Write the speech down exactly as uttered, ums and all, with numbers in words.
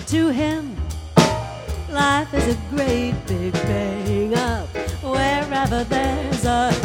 to him, life is a great big bang up wherever there's a